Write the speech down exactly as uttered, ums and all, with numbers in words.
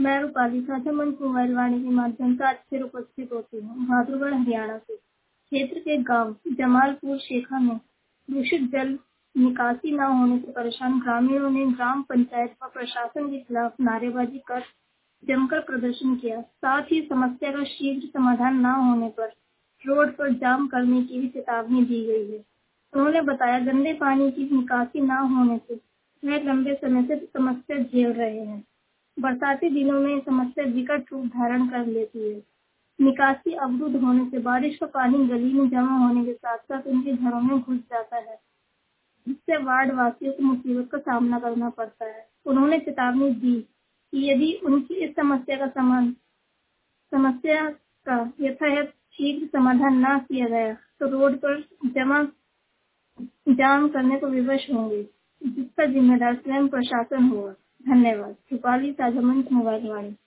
मैं रूपाली साझा मंच मोबाइल वाणी के माध्यम से आज फिर उपस्थित होती हूँ भाद्रगढ़ हरियाणा से। क्षेत्र के गांव जमालपुर शेखा में दूषित जल निकासी न होने से परेशान ग्रामीणों ने ग्राम पंचायत व प्रशासन के खिलाफ नारेबाजी कर जमकर प्रदर्शन किया। साथ ही समस्या का शीघ्र समाधान न होने पर रोड पर जाम करने की भी चेतावनी दी गई है। उन्होंने बताया गंदे पानी की निकासी न होने से वह लंबे समय से समस्या झेल रहे हैं। बरसाती दिनों में समस्या विकट रूप धारण कर लेती है। निकासी अवरुद्ध होने से बारिश का पानी गली में जमा होने के साथ साथ उनके घरों में घुस जाता है, जिससे वार्ड वासियों को मुसीबत का सामना करना पड़ता है। उन्होंने चेतावनी दी कि यदि उनकी इस समस्या का समान समस्या का यथायथ शीघ्र समाधान न किया गया तो रोड पर जमा जाम करने को विवश होंगे, जिसका जिम्मेदार स्वयं प्रशासन होगा। धन्यवाद। रूपाली साझा मंच मोबाइल वाणी।